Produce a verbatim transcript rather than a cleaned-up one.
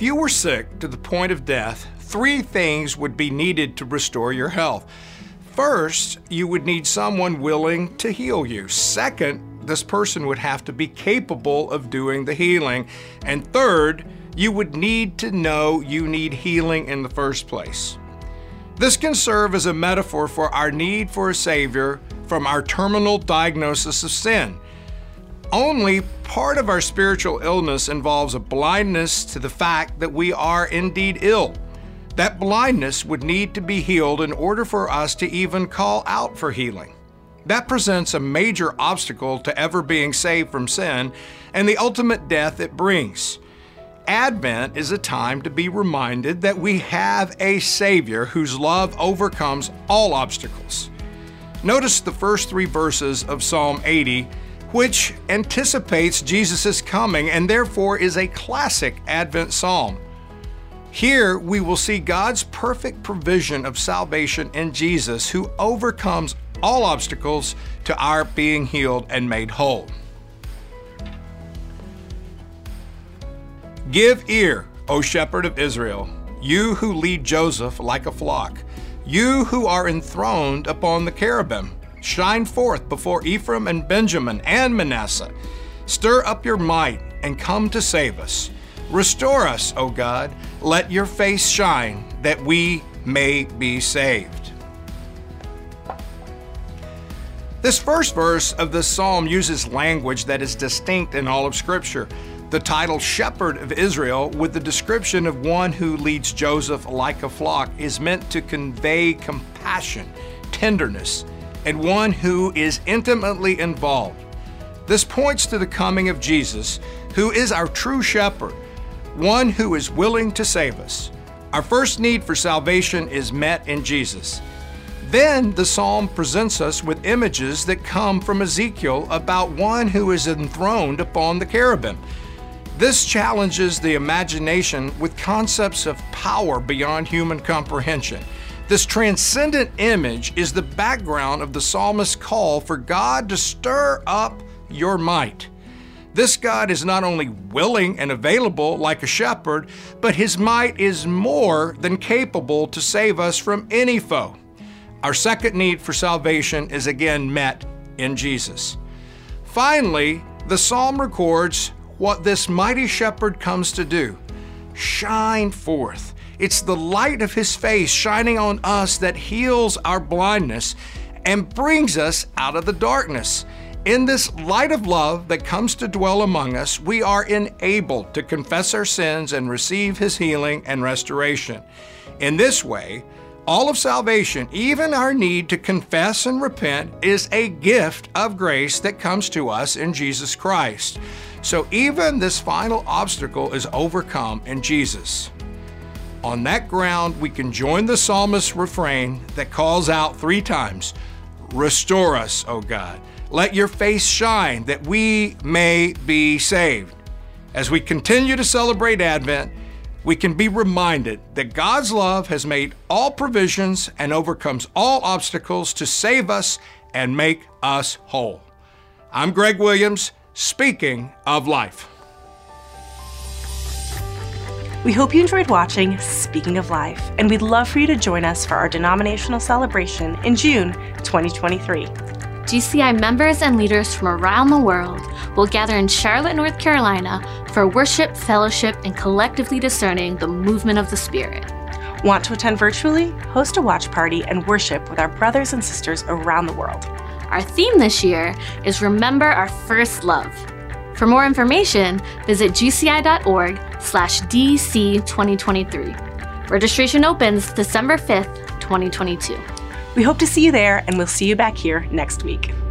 If you were sick to the point of death, three things would be needed to restore your health. First, you would need someone willing to heal you. Second, this person would have to be capable of doing the healing. And third, you would need to know you need healing in the first place. This can serve as a metaphor for our need for a Savior from our terminal diagnosis of sin. Only part of our spiritual illness involves a blindness to the fact that we are indeed ill. That blindness would need to be healed in order for us to even call out for healing. That presents a major obstacle to ever being saved from sin and the ultimate death it brings. Advent is a time to be reminded that we have a Savior whose love overcomes all obstacles. Notice the first three verses of Psalm eighty, which anticipates Jesus' coming and therefore is a classic Advent psalm. Here we will see God's perfect provision of salvation in Jesus, who overcomes all obstacles to our being healed and made whole. Give ear, O shepherd of Israel, you who lead Joseph like a flock, you who are enthroned upon the cherubim. Shine forth before Ephraim and Benjamin and Manasseh. Stir up your might and come to save us. Restore us, O God. Let your face shine that we may be saved. This first verse of this psalm uses language that is distinct in all of Scripture. The title Shepherd of Israel, with the description of one who leads Joseph like a flock, is meant to convey compassion, tenderness, and one who is intimately involved. This points to the coming of Jesus, who is our true shepherd, one who is willing to save us. Our first need for salvation is met in Jesus. Then the psalm presents us with images that come from Ezekiel about one who is enthroned upon the cherubim. This challenges the imagination with concepts of power beyond human comprehension. This transcendent image is the background of the psalmist's call for God to stir up your might. This God is not only willing and available like a shepherd, but his might is more than capable to save us from any foe. Our second need for salvation is again met in Jesus. Finally, the psalm records what this mighty shepherd comes to do: shine forth. It's the light of his face shining on us that heals our blindness and brings us out of the darkness. In this light of love that comes to dwell among us, we are enabled to confess our sins and receive his healing and restoration. In this way, all of salvation, even our need to confess and repent, is a gift of grace that comes to us in Jesus Christ. So even this final obstacle is overcome in Jesus. On that ground, we can join the psalmist's refrain that calls out three times, "Restore us, O God. Let your face shine that we may be saved." As we continue to celebrate Advent, we can be reminded that God's love has made all provisions and overcomes all obstacles to save us and make us whole. I'm Greg Williams, speaking of life. We hope you enjoyed watching Speaking of Life, and we'd love for you to join us for our denominational celebration in June twenty twenty-three. G C I members and leaders from around the world will gather in Charlotte, North Carolina for worship, fellowship, and collectively discerning the movement of the Spirit. Want to attend virtually? Host a watch party and worship with our brothers and sisters around the world. Our theme this year is Remember Our First Love. For more information, visit gci.org slash DC 2023. Registration opens December fifth, twenty twenty-two. We hope to see you there, and we'll see you back here next week.